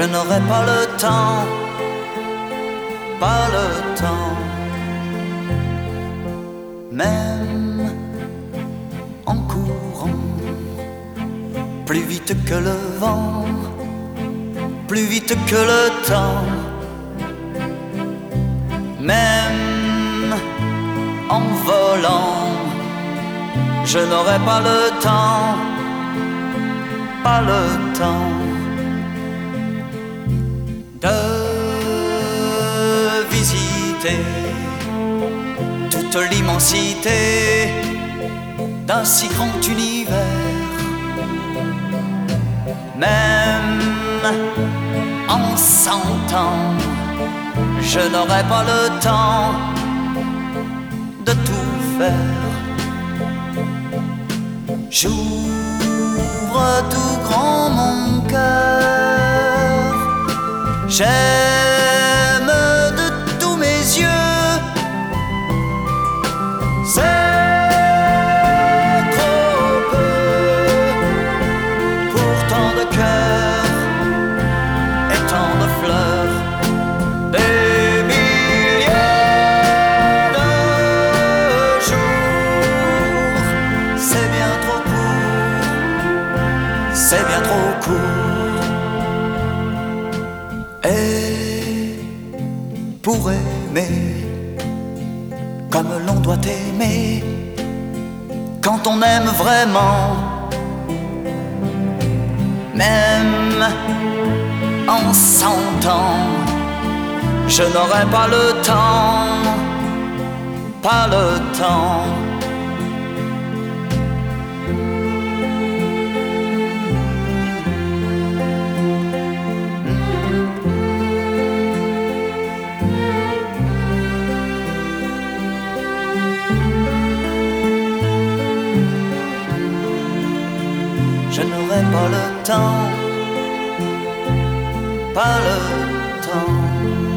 je n'aurai pas le temps, pas le temps. Même en courant, plus vite que le vent, plus vite que le temps. Même en volant, je n'aurai pas le temps, pas le temps de visiter toute l'immensité d'un si grand univers. Même en 100 ans, je n'aurai pas le temps de tout faire. J'ouvre tout grand mon cœur, j'aime de tous mes yeux. C'est trop peu pour tant de cœurs et tant de fleurs. Des milliers de jours, c'est bien trop court, c'est bien trop court. Et pour aimer comme l'on doit aimer, quand on aime vraiment, même en 100 ans, je n'aurai pas le temps, pas le temps. Je n'aurai pas le temps, pas le temps.